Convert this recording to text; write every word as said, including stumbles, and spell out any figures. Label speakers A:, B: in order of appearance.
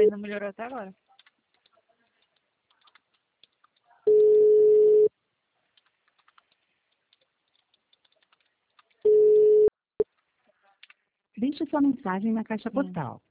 A: não melhorou até agora.
B: Deixe sua mensagem na caixa
A: Sim.
B: postal.